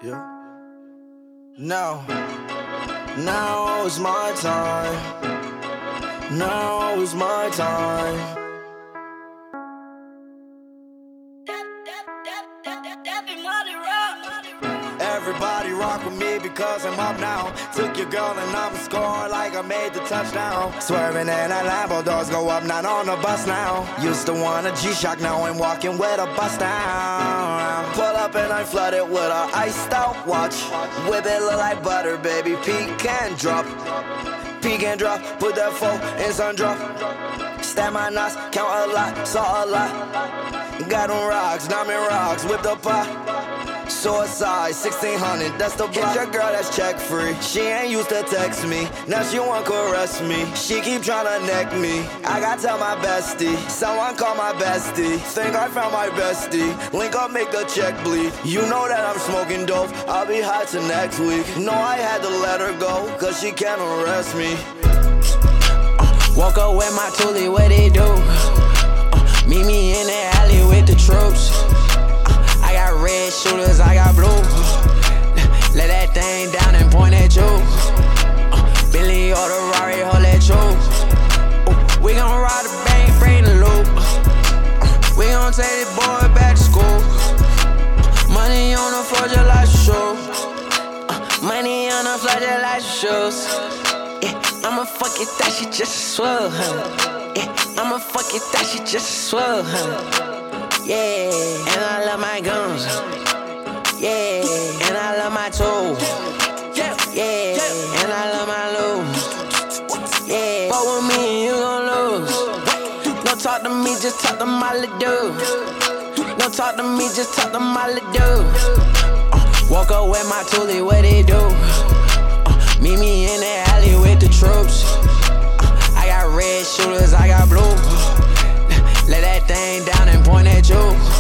Yeah. Now is my time. Now is my time. Everybody rock with me because I'm up now. Took your girl and I'm scoring like I made the touchdown. Swerving in that Lambo, doors go up, not on the bus now. Used to want a G-Shock, now I'm walking with a bust down. Pull up and I flood it with a iced out watch. Whip it look like butter, baby, peek and drop. Peek and drop, put that phone in sun drop. Stab my knots, count a lot, saw a lot. Got them rocks, diamond rocks, whip the pot. Suicide, 1600, that's the block. Hit your girl that's check free. She ain't used to text me, now she want caress me. She keep tryna neck me, I gotta tell my bestie. Someone call my bestie, think I found my bestie. Link up, make the check bleed. You know that I'm smoking dope, I'll be high till next week. Know I had to let her go, cause she can't arrest me. Woke up with my toolie, what they do? Meet me in the alley with the troops. I got red shooters, I got blue. Let that thing down and point at you. Billy or the Rari, hold that you. We gon' ride the bank, bring the loop. We gon' take this boy back to school. Money on the floor just like shoes. Money on the floor just like shoes. Yeah, I'ma fuck it, that shit just swell, huh? Yeah, I'ma fuck it, that shit just swell, huh? Yeah, and I love my guns. Yeah, and I love my tools. Yeah, and I love my loot. Yeah, but with me and you gon' lose. Don't talk to me, just talk to my little dude. Don't talk to me, just talk to my little dude. Woke up with my toolie, what they do? Meet me in the alley with the troops. I got red shooters, I got blue. Let that thing down and point at you.